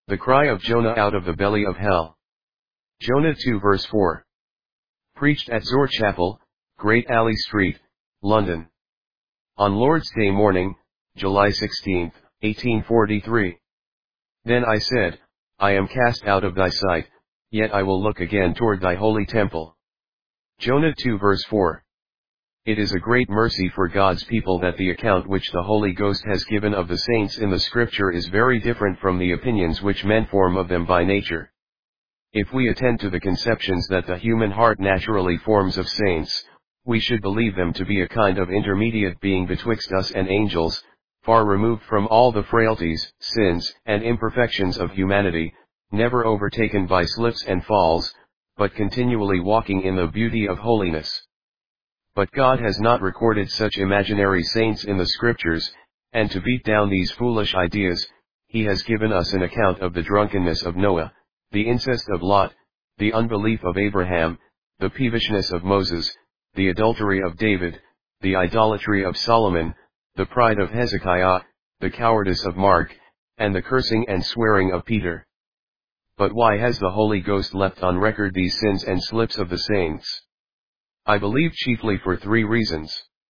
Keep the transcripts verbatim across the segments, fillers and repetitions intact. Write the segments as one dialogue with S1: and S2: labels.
S1: The cry of Jonah out of the belly of hell. Jonah two verse four. Preached at Zor Chapel, Great Alley Street, London. On Lord's Day morning, July sixteenth, eighteen forty-three. Then I said, I am cast out of thy sight, yet I will look again toward thy holy temple. Jonah two verse four. It is a great mercy for God's people that the account which the Holy Ghost has given of the saints in the Scripture is very different from the opinions which men form of them by nature. If we attend to the conceptions that the human heart naturally forms of saints, we should believe them to be a kind of intermediate being betwixt us and angels, far removed from all the frailties, sins, and imperfections of humanity, never overtaken by slips and falls, but continually walking in the beauty of holiness. But God has not recorded such imaginary saints in the Scriptures, and to beat down these foolish ideas, He has given us an account of the drunkenness of Noah, the incest of Lot, the unbelief of Abraham, the peevishness of Moses, the adultery of David, the idolatry of Solomon, the pride of Hezekiah, the cowardice of Mark, and the cursing and swearing of Peter. But why has the Holy Ghost left on record these sins and slips of the saints? I believe chiefly for three reasons.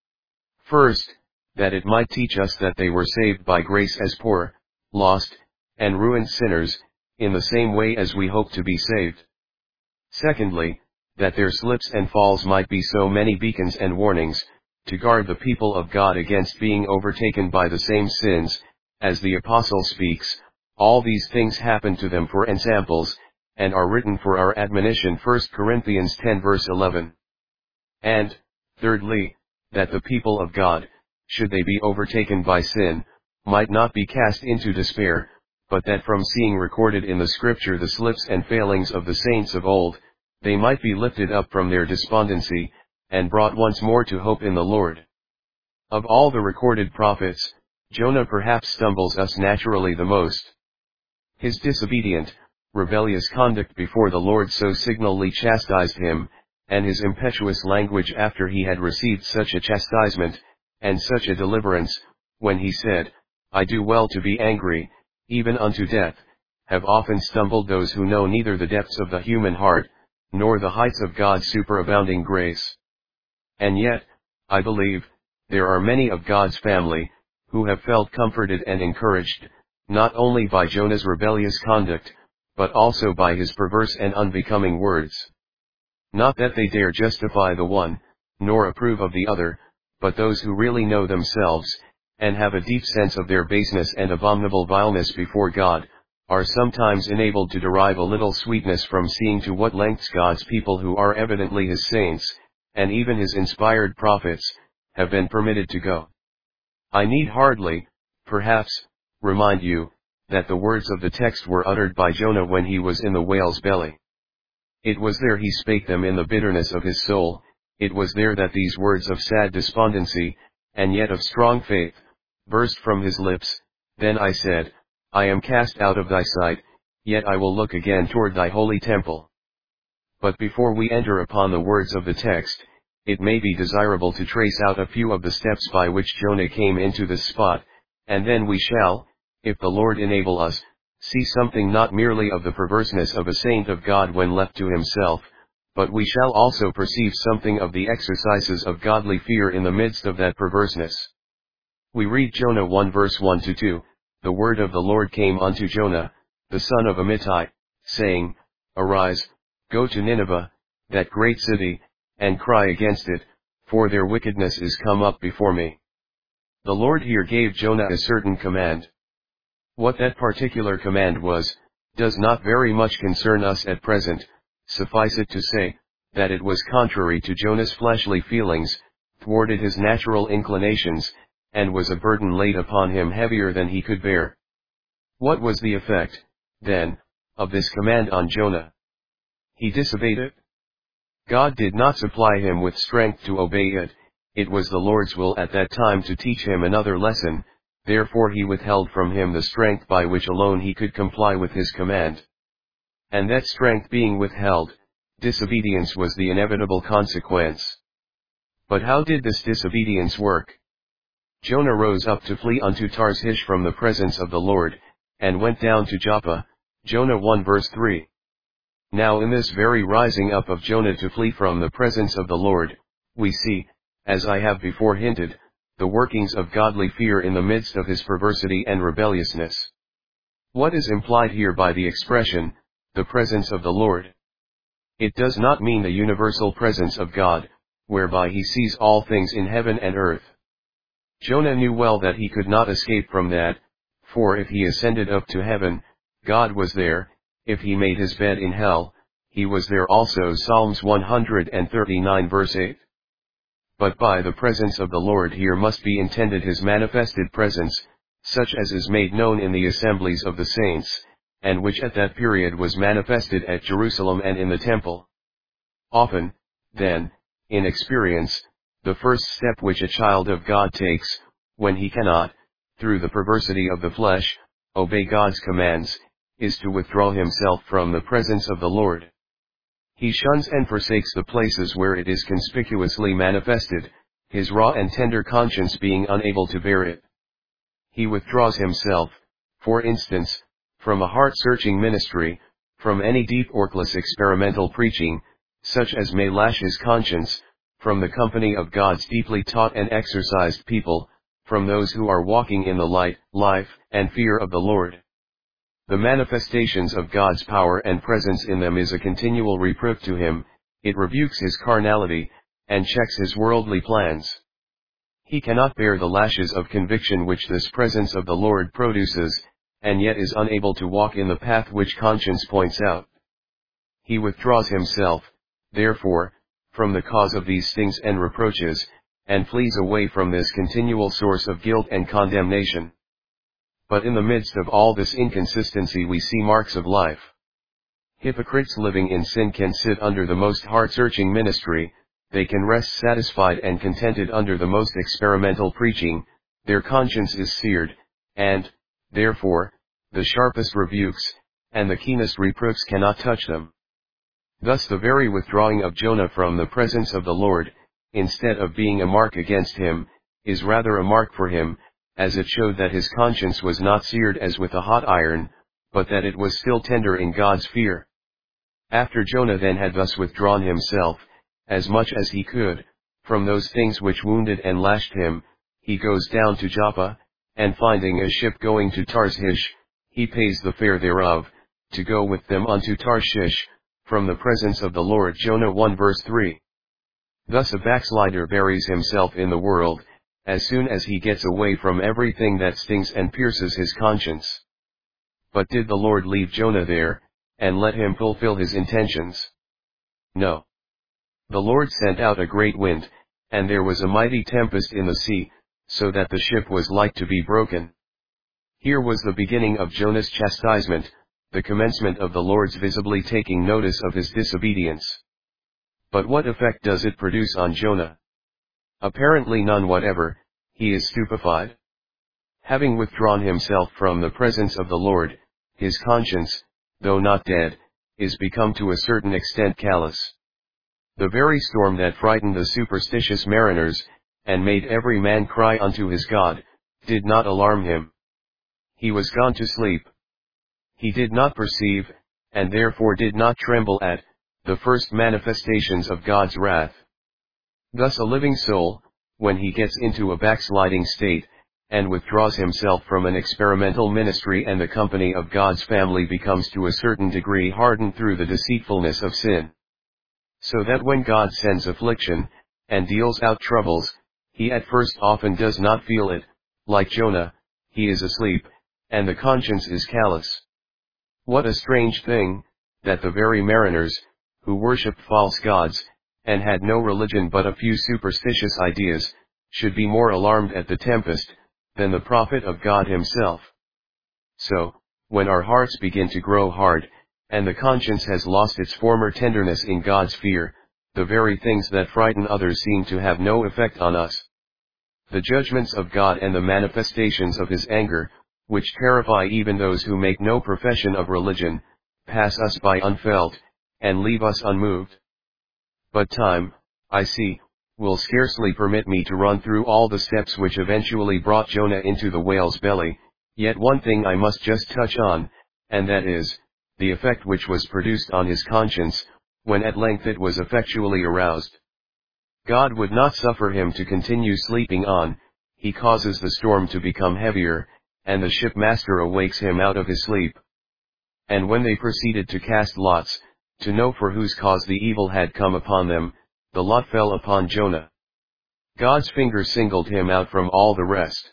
S1: First, that it might teach us that they were saved by grace as poor, lost, and ruined sinners, in the same way as we hope to be saved. Secondly, that their slips and falls might be so many beacons and warnings, to guard the people of God against being overtaken by the same sins. As the Apostle speaks, all these things happen to them for ensamples, and are written for our admonition. First Corinthians ten verse eleven. And, thirdly, that the people of God, should they be overtaken by sin, might not be cast into despair, but that from seeing recorded in the Scripture the slips and failings of the saints of old, they might be lifted up from their despondency, and brought once more to hope in the Lord. Of all the recorded prophets, Jonah perhaps stumbles us naturally the most. His disobedient, rebellious conduct before the Lord so signally chastised him, and his impetuous language after he had received such a chastisement, and such a deliverance, when he said, I do well to be angry, even unto death, have often stumbled those who know neither the depths of the human heart, nor the heights of God's superabounding grace. And yet, I believe, there are many of God's family, who have felt comforted and encouraged, not only by Jonah's rebellious conduct, but also by his perverse and unbecoming words. Not that they dare justify the one, nor approve of the other, but those who really know themselves, and have a deep sense of their baseness and abominable vileness before God, are sometimes enabled to derive a little sweetness from seeing to what lengths God's people, who are evidently His saints, and even His inspired prophets, have been permitted to go. I need hardly, perhaps, remind you, that the words of the text were uttered by Jonah when he was in the whale's belly. It was there he spake them in the bitterness of his soul. It was there that these words of sad despondency, and yet of strong faith, burst from his lips. Then I said, I am cast out of thy sight, yet I will look again toward thy holy temple. But before we enter upon the words of the text, it may be desirable to trace out a few of the steps by which Jonah came into this spot, and then we shall, if the Lord enable us, see something not merely of the perverseness of a saint of God when left to himself, but we shall also perceive something of the exercises of godly fear in the midst of that perverseness. We read Jonah one verse one to two, The word of the Lord came unto Jonah, the son of Amittai, saying, Arise, go to Nineveh, that great city, and cry against it, for their wickedness is come up before me. The Lord here gave Jonah a certain command. What that particular command was, does not very much concern us at present. Suffice it to say, that it was contrary to Jonah's fleshly feelings, thwarted his natural inclinations, and was a burden laid upon him heavier than he could bear. What was the effect, then, of this command on Jonah? He disobeyed it. God did not supply him with strength to obey it. It was the Lord's will at that time to teach him another lesson, therefore he withheld from him the strength by which alone he could comply with his command. And that strength being withheld, disobedience was the inevitable consequence. But how did this disobedience work? Jonah rose up to flee unto Tarshish from the presence of the Lord, and went down to Joppa, Jonah one verse three. Now in this very rising up of Jonah to flee from the presence of the Lord, we see, as I have before hinted, the workings of godly fear in the midst of his perversity and rebelliousness. What is implied here by the expression, the presence of the Lord? It does not mean the universal presence of God, whereby he sees all things in heaven and earth. Jonah knew well that he could not escape from that, for if he ascended up to heaven, God was there; if he made his bed in hell, he was there also. Psalms one thirty-nine verse eight. But by the presence of the Lord here must be intended his manifested presence, such as is made known in the assemblies of the saints, and which at that period was manifested at Jerusalem and in the temple. Often, then, in experience, the first step which a child of God takes, when he cannot, through the perversity of the flesh, obey God's commands, is to withdraw himself from the presence of the Lord. He shuns and forsakes the places where it is conspicuously manifested, his raw and tender conscience being unable to bear it. He withdraws himself, for instance, from a heart-searching ministry, from any deep workless experimental preaching, such as may lash his conscience, from the company of God's deeply taught and exercised people, from those who are walking in the light, life, and fear of the Lord. The manifestations of God's power and presence in them is a continual reproof to him, it rebukes his carnality, and checks his worldly plans. He cannot bear the lashes of conviction which this presence of the Lord produces, and yet is unable to walk in the path which conscience points out. He withdraws himself, therefore, from the cause of these stings and reproaches, and flees away from this continual source of guilt and condemnation. But in the midst of all this inconsistency we see marks of life. Hypocrites living in sin can sit under the most heart-searching ministry, they can rest satisfied and contented under the most experimental preaching, their conscience is seared, and, therefore, the sharpest rebukes, and the keenest reproofs cannot touch them. Thus the very withdrawing of Jonah from the presence of the Lord, instead of being a mark against him, is rather a mark for him, as it showed that his conscience was not seared as with a hot iron, but that it was still tender in God's fear. After Jonah then had thus withdrawn himself, as much as he could, from those things which wounded and lashed him, he goes down to Joppa, and finding a ship going to Tarshish, he pays the fare thereof, to go with them unto Tarshish, from the presence of the Lord. Jonah one verse three. Thus a backslider buries himself in the world, as soon as he gets away from everything that stings and pierces his conscience. But did the Lord leave Jonah there, and let him fulfill his intentions? No. The Lord sent out a great wind, and there was a mighty tempest in the sea, so that the ship was like to be broken. Here was the beginning of Jonah's chastisement, the commencement of the Lord's visibly taking notice of his disobedience. But what effect does it produce on Jonah? Apparently none whatever. He is stupefied. Having withdrawn himself from the presence of the Lord, his conscience, though not dead, is become to a certain extent callous. The very storm that frightened the superstitious mariners, and made every man cry unto his God, did not alarm him. He was gone to sleep. He did not perceive, and therefore did not tremble at, the first manifestations of God's wrath. Thus a living soul, when he gets into a backsliding state, and withdraws himself from an experimental ministry and the company of God's family, becomes to a certain degree hardened through the deceitfulness of sin. So that when God sends affliction, and deals out troubles, he at first often does not feel it. Like Jonah, he is asleep, and the conscience is callous. What a strange thing, that the very mariners, who worshipped false gods, and had no religion but a few superstitious ideas, should be more alarmed at the tempest, than the prophet of God himself. So, when our hearts begin to grow hard, and the conscience has lost its former tenderness in God's fear, the very things that frighten others seem to have no effect on us. The judgments of God and the manifestations of his anger, which terrify even those who make no profession of religion, pass us by unfelt, and leave us unmoved. But time, I see, will scarcely permit me to run through all the steps which eventually brought Jonah into the whale's belly, yet one thing I must just touch on, and that is, the effect which was produced on his conscience, when at length it was effectually aroused. God would not suffer him to continue sleeping on. He causes the storm to become heavier, and the shipmaster awakes him out of his sleep. And when they proceeded to cast lots, to know for whose cause the evil had come upon them, the lot fell upon Jonah. God's finger singled him out from all the rest.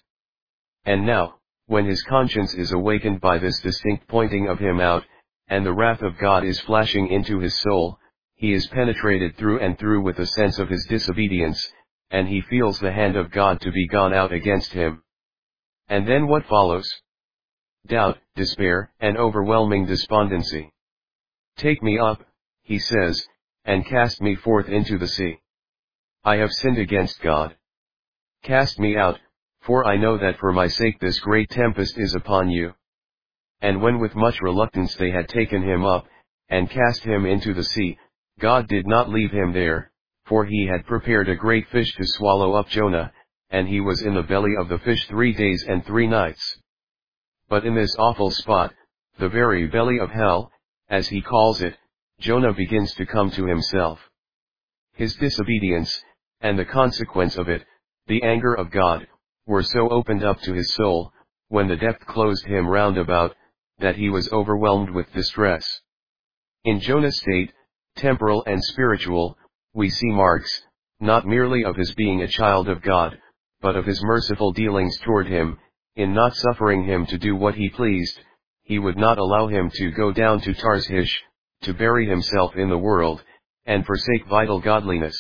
S1: And now, when his conscience is awakened by this distinct pointing of him out, and the wrath of God is flashing into his soul, he is penetrated through and through with a sense of his disobedience, and he feels the hand of God to be gone out against him. And then what follows? Doubt, despair, and overwhelming despondency. Take me up, he says, and cast me forth into the sea. I have sinned against God. Cast me out, for I know that for my sake this great tempest is upon you. And when with much reluctance they had taken him up, and cast him into the sea, God did not leave him there, for he had prepared a great fish to swallow up Jonah, and he was in the belly of the fish three days and three nights. But in this awful spot, the very belly of hell, as he calls it, Jonah begins to come to himself. His disobedience, and the consequence of it, the anger of God, were so opened up to his soul, when the depth closed him round about, that he was overwhelmed with distress. In Jonah's state, temporal and spiritual, we see marks, not merely of his being a child of God, but of his merciful dealings toward him. In not suffering him to do what he pleased, he would not allow him to go down to Tarshish, to bury himself in the world, and forsake vital godliness.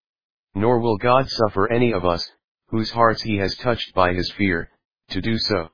S1: Nor will God suffer any of us, whose hearts he has touched by his fear, to do so.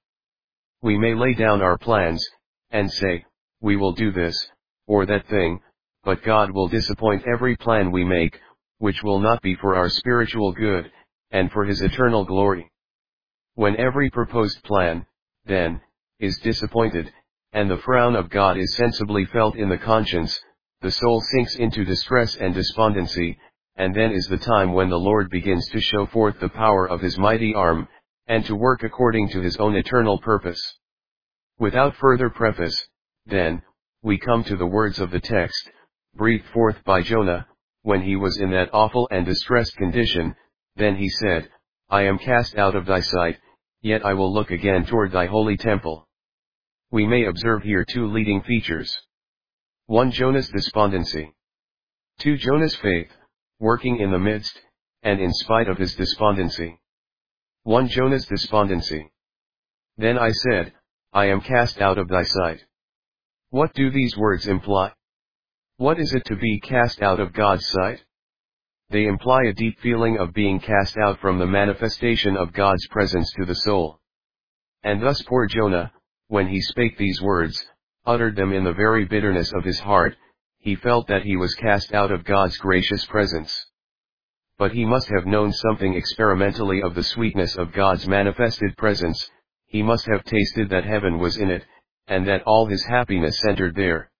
S1: We may lay down our plans, and say, we will do this, or that thing, but God will disappoint every plan we make, which will not be for our spiritual good, and for his eternal glory. When every proposed plan, then, is disappointed, and the frown of God is sensibly felt in the conscience, the soul sinks into distress and despondency, and then is the time when the Lord begins to show forth the power of his mighty arm, and to work according to his own eternal purpose. Without further preface, then, we come to the words of the text, breathed forth by Jonah, when he was in that awful and distressed condition. Then he said, I am cast out of thy sight, yet I will look again toward thy holy temple. We may observe here two leading features. one. Jonah's despondency. two. Jonah's faith, working in the midst, and in spite of his despondency. one. Jonah's despondency. Then I said, I am cast out of thy sight. What do these words imply? What is it to be cast out of God's sight? They imply a deep feeling of being cast out from the manifestation of God's presence to the soul. And thus poor Jonah, when he spake these words, uttered them in the very bitterness of his heart. He felt that he was cast out of God's gracious presence. But he must have known something experimentally of the sweetness of God's manifested presence. He must have tasted that heaven was in it, and that all his happiness centered there.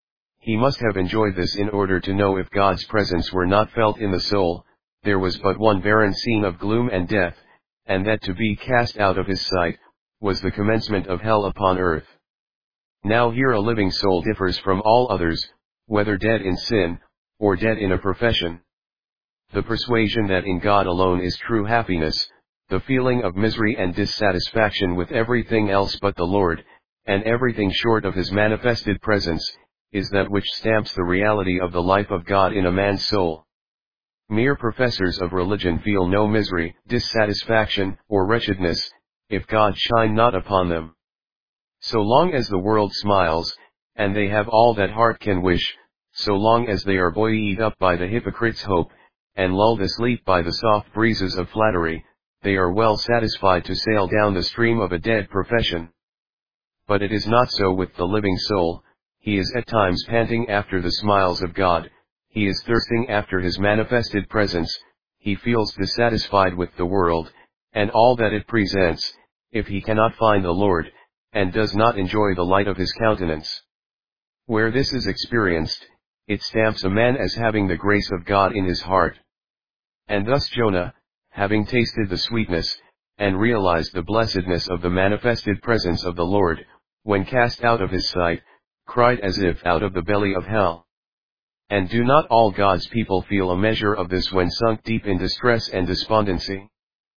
S1: He must have enjoyed this in order to know if God's presence were not felt in the soul, there was but one barren scene of gloom and death, and that to be cast out of his sight, was the commencement of hell upon earth. Now here a living soul differs from all others, whether dead in sin, or dead in a profession. The persuasion that in God alone is true happiness, the feeling of misery and dissatisfaction with everything else but the Lord, and everything short of his manifested presence, is that which stamps the reality of the life of God in a man's soul. Mere professors of religion feel no misery, dissatisfaction, or wretchedness, if God shine not upon them. So long as the world smiles, and they have all that heart can wish, so long as they are buoyed up by the hypocrite's hope, and lulled asleep by the soft breezes of flattery, they are well satisfied to sail down the stream of a dead profession. But it is not so with the living soul. He is at times panting after the smiles of God, he is thirsting after his manifested presence, he feels dissatisfied with the world, and all that it presents, if he cannot find the Lord, and does not enjoy the light of his countenance. Where this is experienced, it stamps a man as having the grace of God in his heart. And thus Jonah, having tasted the sweetness, and realized the blessedness of the manifested presence of the Lord, when cast out of his sight, cried as if out of the belly of hell. And do not all God's people feel a measure of this when sunk deep in distress and despondency?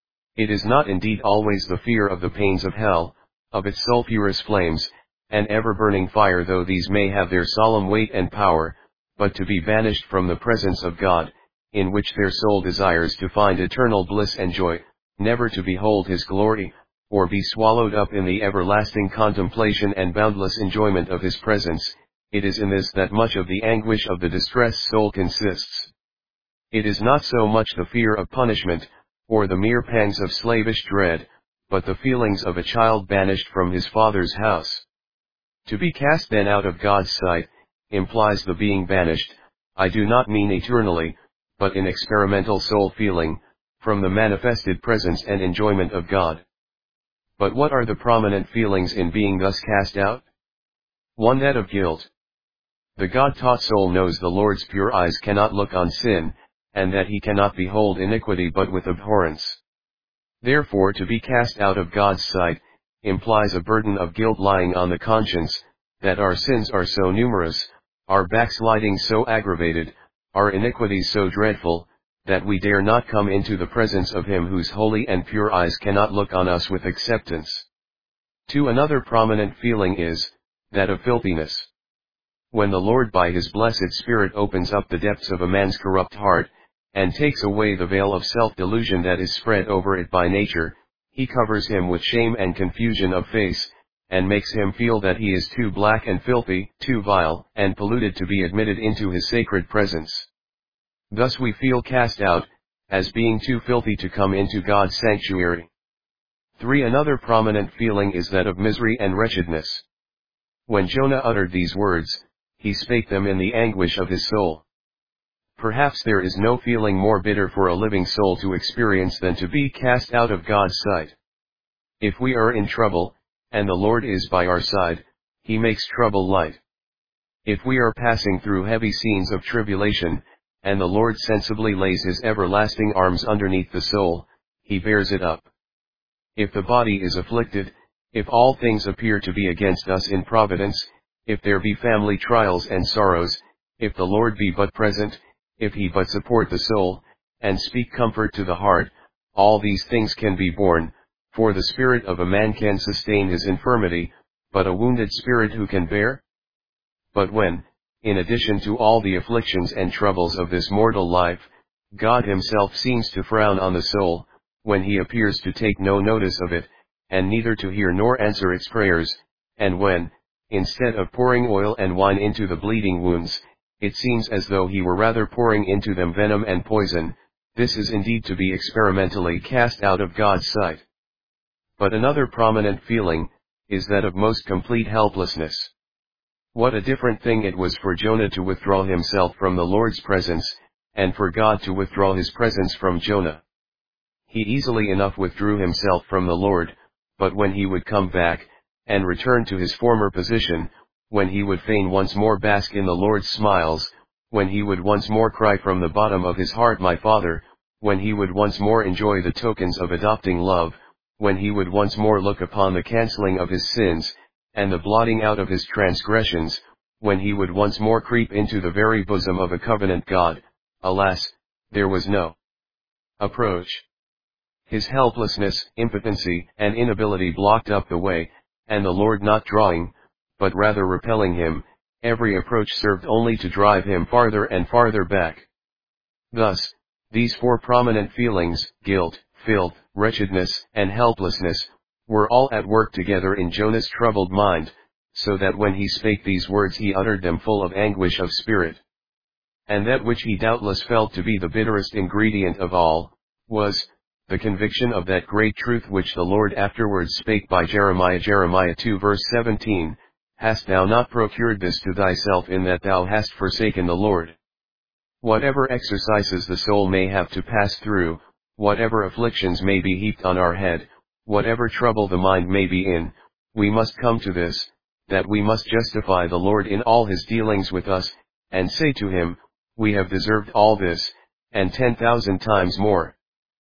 S1: It is not indeed always the fear of the pains of hell, of its sulphurous flames, and ever-burning fire, though these may have their solemn weight and power, but to be banished from the presence of God, in which their soul desires to find eternal bliss and joy, never to behold His glory, or be swallowed up in the everlasting contemplation and boundless enjoyment of His presence. It is in this that much of the anguish of the distressed soul consists. It is not so much the fear of punishment, or the mere pangs of slavish dread, but the feelings of a child banished from his father's house. To be cast then out of God's sight, implies the being banished, I do not mean eternally, but in experimental soul feeling, from the manifested presence and enjoyment of God. But what are the prominent feelings in being thus cast out? One, that of guilt. The God-taught soul knows the Lord's pure eyes cannot look on sin, and that He cannot behold iniquity but with abhorrence. Therefore to be cast out of God's sight, implies a burden of guilt lying on the conscience, that our sins are so numerous, our backsliding so aggravated, our iniquities so dreadful, that we dare not come into the presence of Him whose holy and pure eyes cannot look on us with acceptance. Two, another prominent feeling is, that of filthiness. When the Lord by His blessed Spirit opens up the depths of a man's corrupt heart, and takes away the veil of self-delusion that is spread over it by nature, He covers him with shame and confusion of face, and makes him feel that he is too black and filthy, too vile and polluted to be admitted into His sacred presence. Thus we feel cast out, as being too filthy to come into God's sanctuary. Three, another prominent feeling is that of misery and wretchedness. When Jonah uttered these words, he spake them in the anguish of his soul. Perhaps there is no feeling more bitter for a living soul to experience than to be cast out of God's sight. If we are in trouble, and the Lord is by our side, He makes trouble light. If we are passing through heavy scenes of tribulation, and the Lord sensibly lays His everlasting arms underneath the soul, He bears it up. If the body is afflicted, if all things appear to be against us in providence, if there be family trials and sorrows, if the Lord be but present, if He but support the soul, and speak comfort to the heart, all these things can be borne, for the spirit of a man can sustain his infirmity, but a wounded spirit who can bear? But when, in addition to all the afflictions and troubles of this mortal life, God Himself seems to frown on the soul, when He appears to take no notice of it, and neither to hear nor answer its prayers, and when, instead of pouring oil and wine into the bleeding wounds, it seems as though He were rather pouring into them venom and poison, this is indeed to be experimentally cast out of God's sight. But another prominent feeling, is that of most complete helplessness. What a different thing it was for Jonah to withdraw himself from the Lord's presence, and for God to withdraw His presence from Jonah. He easily enough withdrew himself from the Lord, but when he would come back, and return to his former position, when he would fain once more bask in the Lord's smiles, when he would once more cry from the bottom of his heart, My Father, when he would once more enjoy the tokens of adopting love, when he would once more look upon the cancelling of his sins, and the blotting out of his transgressions, when he would once more creep into the very bosom of a covenant God, alas, there was no approach. His helplessness, impotency, and inability blocked up the way, and the Lord not drawing, but rather repelling him, every approach served only to drive him farther and farther back. Thus, these four prominent feelings, guilt, filth, wretchedness, and helplessness, were all at work together in Jonah's troubled mind, so that when he spake these words he uttered them full of anguish of spirit. And that which he doubtless felt to be the bitterest ingredient of all, was, the conviction of that great truth which the Lord afterwards spake by Jeremiah. Jeremiah two verse seventeen, Hast thou not procured this to thyself in that thou hast forsaken the Lord? Whatever exercises the soul may have to pass through, whatever afflictions may be heaped on our head, whatever trouble the mind may be in, we must come to this, that we must justify the Lord in all His dealings with us, and say to Him, We have deserved all this, and ten thousand times more.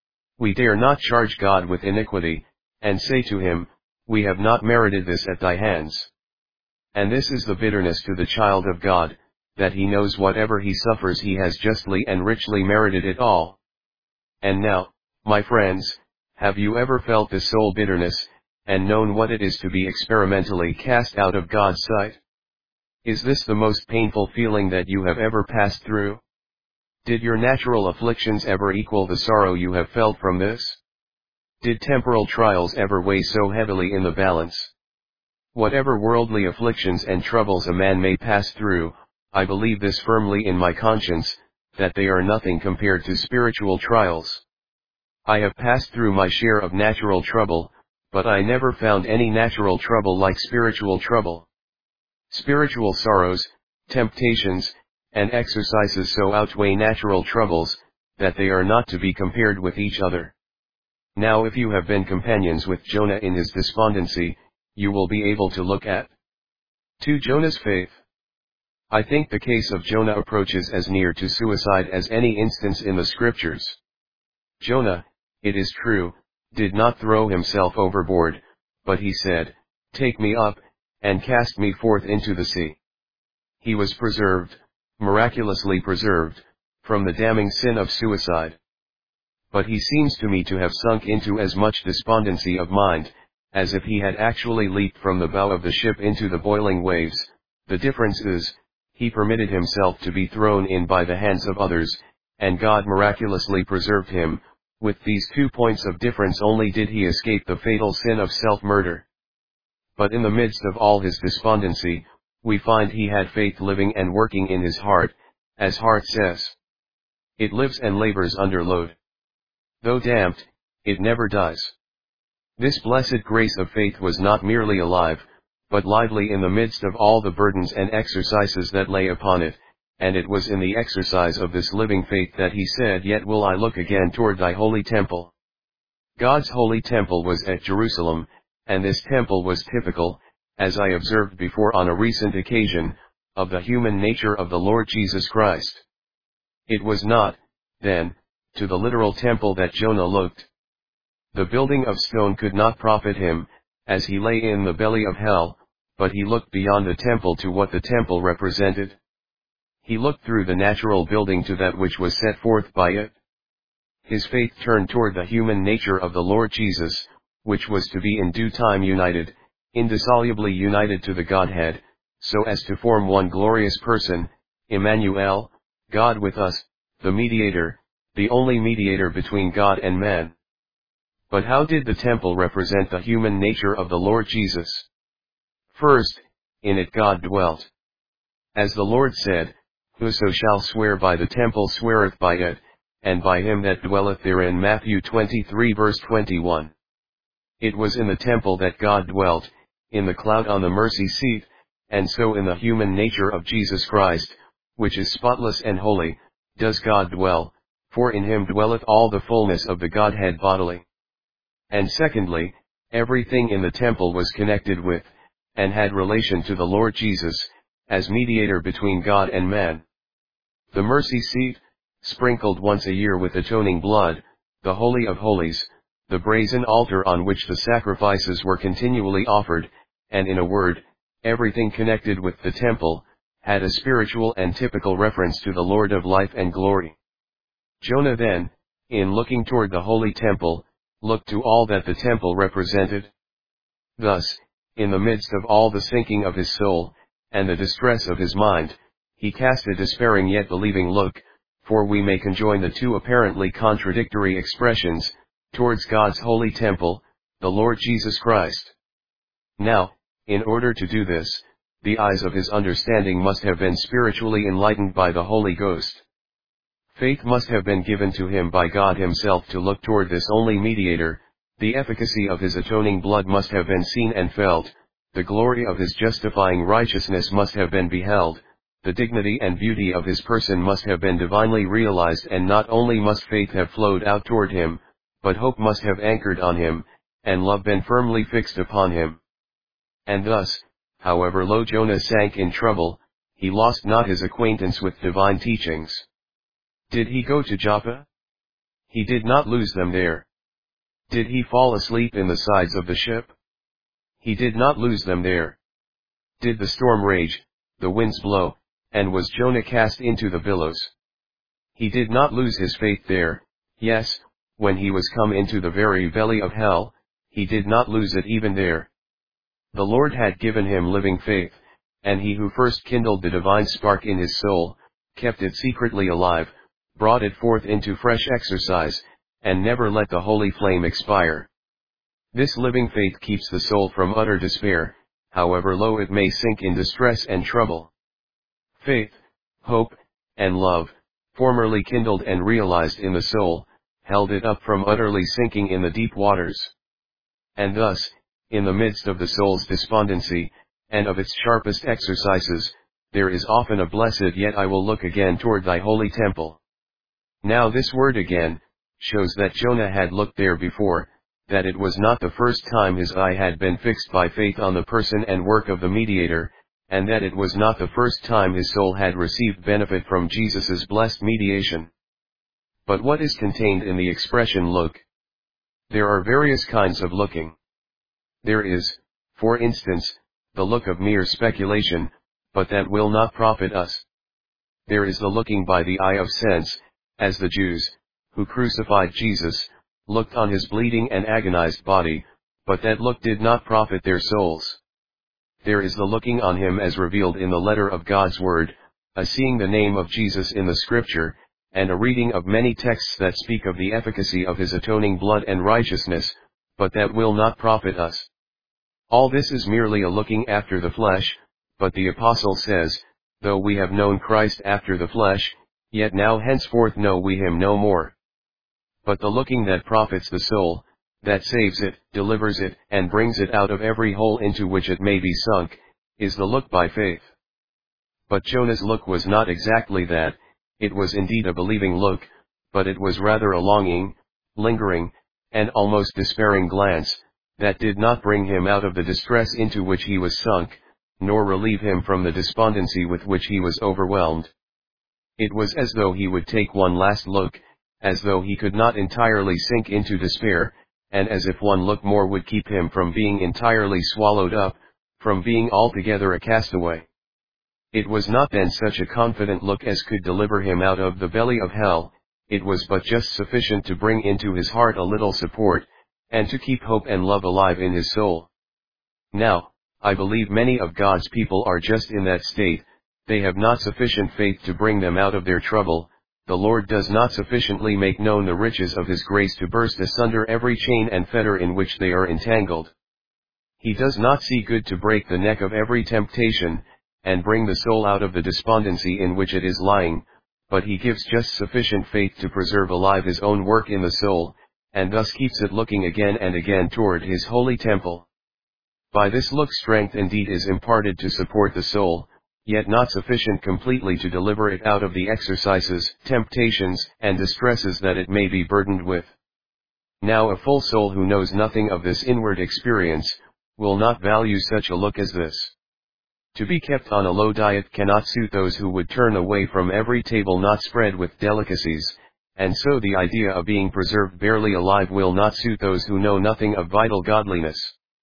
S1: We dare not charge God with iniquity, and say to Him, We have not merited this at Thy hands. And this is the bitterness to the child of God, that he knows whatever he suffers he has justly and richly merited it all. And now, my friends, have you ever felt this soul bitterness, and known what it is to be experimentally cast out of God's sight? Is this the most painful feeling that you have ever passed through? Did your natural afflictions ever equal the sorrow you have felt from this? Did temporal trials ever weigh so heavily in the balance? Whatever worldly afflictions and troubles a man may pass through, I believe this firmly in my conscience, that they are nothing compared to spiritual trials. I have passed through my share of natural trouble, but I never found any natural trouble like spiritual trouble. Spiritual sorrows, temptations, and exercises so outweigh natural troubles, that they are not to be compared with each other. Now if you have been companions with Jonah in his despondency, you will be able to look at to Jonah's faith. I think the case of Jonah approaches as near to suicide as any instance in the scriptures. Jonah, it is true, did not throw himself overboard, but he said, "Take me up, and cast me forth into the sea." He was preserved, miraculously preserved, from the damning sin of suicide. But he seems to me to have sunk into as much despondency of mind, as if he had actually leaped from the bow of the ship into the boiling waves. The difference is, he permitted himself to be thrown in by the hands of others, and God miraculously preserved him. With these two points of difference only did he escape the fatal sin of self-murder. But in the midst of all his despondency, we find he had faith living and working in his heart, as Hart says. It lives and labors under load. Though damped, it never dies. This blessed grace of faith was not merely alive, but lively in the midst of all the burdens and exercises that lay upon it, and it was in the exercise of this living faith that he said, "Yet will I look again toward thy holy temple." God's holy temple was at Jerusalem, and this temple was typical, as I observed before on a recent occasion, of the human nature of the Lord Jesus Christ. It was not, then, to the literal temple that Jonah looked. The building of stone could not profit him, as he lay in the belly of hell, but he looked beyond the temple to what the temple represented. He looked through the natural building to that which was set forth by it. His faith turned toward the human nature of the Lord Jesus, which was to be in due time united, indissolubly united to the Godhead, so as to form one glorious person, Emmanuel, God with us, the mediator, the only mediator between God and man. But how did the temple represent the human nature of the Lord Jesus? First, in it God dwelt. As the Lord said, "Whoso shall swear by the temple sweareth by it, and by him that dwelleth therein." Matthew twenty-three verse twenty-one. It was in the temple that God dwelt, in the cloud on the mercy seat, and so in the human nature of Jesus Christ, which is spotless and holy, does God dwell, for in him dwelleth all the fullness of the Godhead bodily. And secondly, everything in the temple was connected with, and had relation to the Lord Jesus, as mediator between God and man. The mercy seat, sprinkled once a year with atoning blood, the Holy of Holies, the brazen altar on which the sacrifices were continually offered, and in a word, everything connected with the temple, had a spiritual and typical reference to the Lord of life and glory. Jonah then, in looking toward the holy temple, looked to all that the temple represented. Thus, in the midst of all the sinking of his soul, and the distress of his mind, he cast a despairing yet believing look, for we may conjoin the two apparently contradictory expressions, towards God's holy temple, the Lord Jesus Christ. Now, in order to do this, the eyes of his understanding must have been spiritually enlightened by the Holy Ghost. Faith must have been given to him by God himself to look toward this only mediator, the efficacy of his atoning blood must have been seen and felt, the glory of his justifying righteousness must have been beheld, the dignity and beauty of his person must have been divinely realized, and not only must faith have flowed out toward him, but hope must have anchored on him, and love been firmly fixed upon him. And thus, however low Jonah sank in trouble, he lost not his acquaintance with divine teachings. Did he go to Joppa? He did not lose them there. Did he fall asleep in the sides of the ship? He did not lose them there. did the storm rage, the winds blow, and was Jonah cast into the billows. He did not lose his faith there, yes, when he was come into the very belly of hell, he did not lose it even there. The Lord had given him living faith, and he who first kindled the divine spark in his soul, kept it secretly alive, brought it forth into fresh exercise, and never let the holy flame expire. This living faith keeps the soul from utter despair, however low it may sink in distress and trouble. Faith, hope, and love, formerly kindled and realized in the soul, held it up from utterly sinking in the deep waters. And thus, in the midst of the soul's despondency, and of its sharpest exercises, there is often a blessed yet I will look again toward thy holy temple. Now this word again, shows that Jonah had looked there before, that it was not the first time his eye had been fixed by faith on the person and work of the mediator, and that it was not the first time his soul had received benefit from Jesus' blessed mediation. But what is contained in the expression look? There are various kinds of looking. There is, for instance, the look of mere speculation, but that will not profit us. There is the looking by the eye of sense, as the Jews, who crucified Jesus, looked on his bleeding and agonized body, but that look did not profit their souls. There is the looking on him as revealed in the letter of God's word, a seeing the name of Jesus in the scripture, and a reading of many texts that speak of the efficacy of his atoning blood and righteousness, but that will not profit us. All this is merely a looking after the flesh, but the apostle says, though we have known Christ after the flesh, yet now henceforth know we him no more. But the looking that profits the soul, that saves it, delivers it, and brings it out of every hole into which it may be sunk, is the look by faith. But Jonah's look was not exactly that, it was indeed a believing look, but it was rather a longing, lingering, and almost despairing glance, that did not bring him out of the distress into which he was sunk, nor relieve him from the despondency with which he was overwhelmed. It was as though he would take one last look, as though he could not entirely sink into despair, and as if one look more would keep him from being entirely swallowed up, from being altogether a castaway. It was not then such a confident look as could deliver him out of the belly of hell, it was but just sufficient to bring into his heart a little support, and to keep hope and love alive in his soul. Now, I believe many of God's people are just in that state, they have not sufficient faith to bring them out of their trouble. The Lord does not sufficiently make known the riches of his grace to burst asunder every chain and fetter in which they are entangled. He does not see good to break the neck of every temptation, and bring the soul out of the despondency in which it is lying, but he gives just sufficient faith to preserve alive his own work in the soul, and thus keeps it looking again and again toward his holy temple. By this look strength indeed is imparted to support the soul, yet not sufficient completely to deliver it out of the exercises, temptations, and distresses that it may be burdened with. Now a full soul who knows nothing of this inward experience, will not value such a look as this. To be kept on a low diet cannot suit those who would turn away from every table not spread with delicacies, and so the idea of being preserved barely alive will not suit those who know nothing of vital godliness.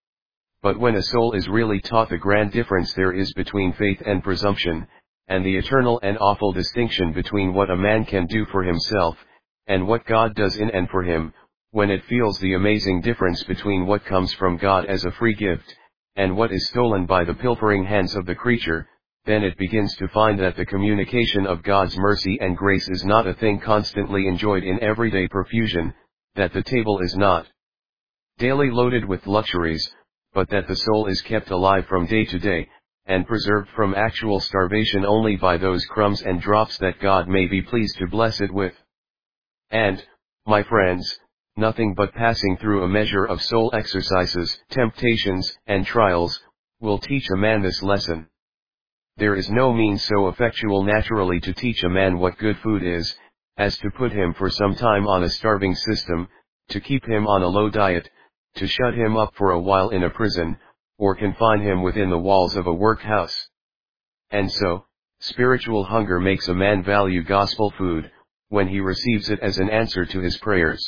S1: But when a soul is really taught the grand difference there is between faith and presumption, and the eternal and awful distinction between what a man can do for himself, and what God does in and for him, when it feels the amazing difference between what comes from God as a free gift, and what is stolen by the pilfering hands of the creature, then it begins to find that the communication of God's mercy and grace is not a thing constantly enjoyed in everyday profusion, that the table is not daily loaded with luxuries, but that the soul is kept alive from day to day, and preserved from actual starvation only by those crumbs and drops that God may be pleased to bless it with. And, my friends, nothing but passing through a measure of soul exercises, temptations, and trials, will teach a man this lesson. There is no means so effectual naturally to teach a man what good food is, as to put him for some time on a starving system, to keep him on a low diet, to shut him up for a while in a prison, or confine him within the walls of a workhouse. And so, spiritual hunger makes a man value gospel food, when he receives it as an answer to his prayers.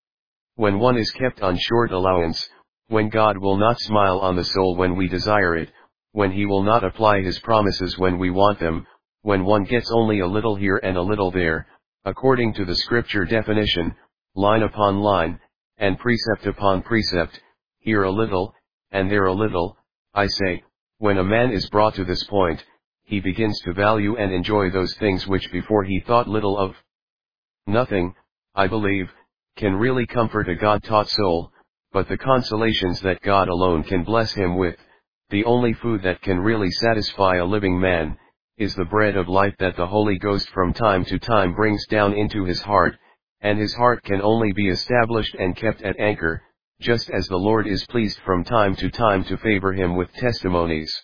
S1: When one is kept on short allowance, when God will not smile on the soul when we desire it, when he will not apply his promises when we want them, when one gets only a little here and a little there, according to the scripture definition, line upon line, and precept upon precept, here a little, and there a little, I say, when a man is brought to this point, he begins to value and enjoy those things which before he thought little of. Nothing, I believe, can really comfort a God-taught soul, but the consolations that God alone can bless him with. The only food that can really satisfy a living man, is the bread of life that the Holy Ghost from time to time brings down into his heart, and his heart can only be established and kept at anchor, just as the Lord is pleased from time to time to favor him with testimonies.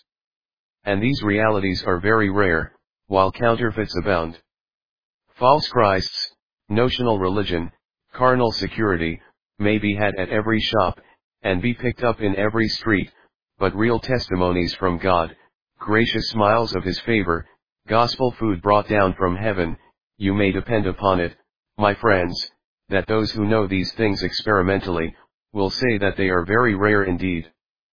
S1: And these realities are very rare, while counterfeits abound. False Christs, notional religion, carnal security, may be had at every shop, and be picked up in every street, but real testimonies from God, gracious smiles of his favor, gospel food brought down from heaven, you may depend upon it, my friends, that those who know these things experimentally, will say that they are very rare indeed.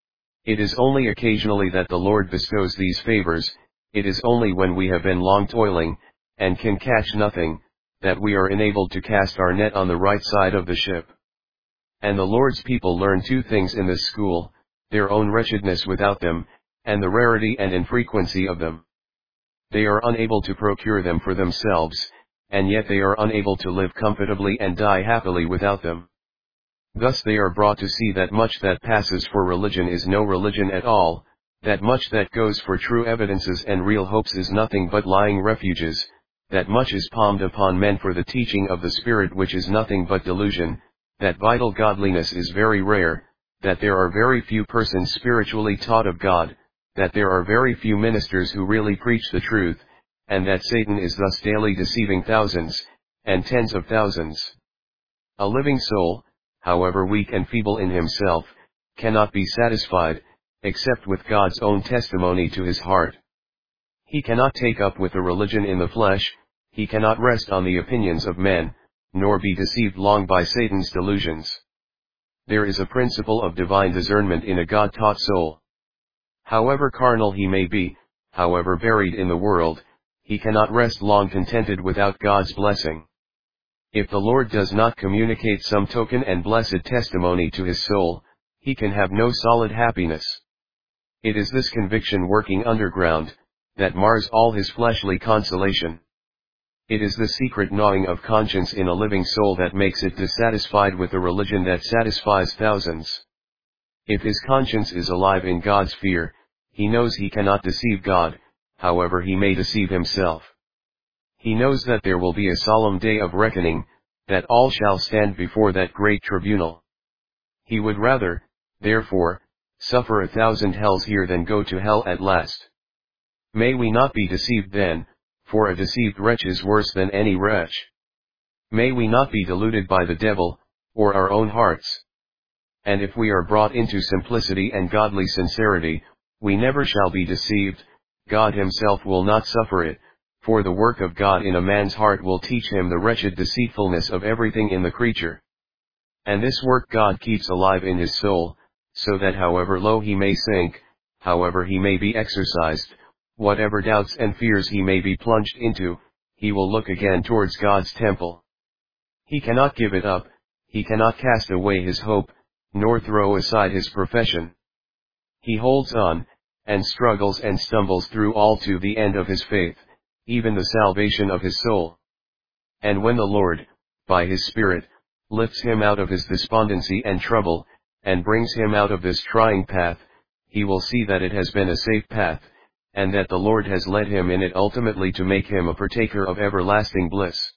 S1: It is only occasionally that the Lord bestows these favors, it is only when we have been long toiling, and can catch nothing, that we are enabled to cast our net on the right side of the ship. And the Lord's people learn two things in this school, their own wretchedness without them, and the rarity and infrequency of them. They are unable to procure them for themselves, and yet they are unable to live comfortably and die happily without them. Thus they are brought to see that much that passes for religion is no religion at all, that much that goes for true evidences and real hopes is nothing but lying refuges, that much is palmed upon men for the teaching of the Spirit which is nothing but delusion, that vital godliness is very rare, that there are very few persons spiritually taught of God, that there are very few ministers who really preach the truth, and that Satan is thus daily deceiving thousands, and tens of thousands. A living soul, however weak and feeble in himself, cannot be satisfied, except with God's own testimony to his heart. He cannot take up with a religion in the flesh, he cannot rest on the opinions of men, nor be deceived long by Satan's delusions. There is a principle of divine discernment in a God-taught soul. However carnal he may be, however buried in the world, he cannot rest long contented without God's blessing. If the Lord does not communicate some token and blessed testimony to his soul, he can have no solid happiness. It is this conviction working underground, that mars all his fleshly consolation. It is the secret gnawing of conscience in a living soul that makes it dissatisfied with a religion that satisfies thousands. If his conscience is alive in God's fear, he knows he cannot deceive God, however he may deceive himself. He knows that there will be a solemn day of reckoning, that all shall stand before that great tribunal. He would rather, therefore, suffer a thousand hells here than go to hell at last. May we not be deceived then, for a deceived wretch is worse than any wretch. May we not be deluded by the devil, or our own hearts. And if we are brought into simplicity and godly sincerity, we never shall be deceived, God himself will not suffer it, for the work of God in a man's heart will teach him the wretched deceitfulness of everything in the creature. And this work God keeps alive in his soul, so that however low he may sink, however he may be exercised, whatever doubts and fears he may be plunged into, he will look again towards God's temple. He cannot give it up, he cannot cast away his hope, nor throw aside his profession. He holds on, and struggles and stumbles through all to the end of his faith, even the salvation of his soul. And when the Lord, by his Spirit, lifts him out of his despondency and trouble, and brings him out of this trying path, he will see that it has been a safe path, and that the Lord has led him in it ultimately to make him a partaker of everlasting bliss.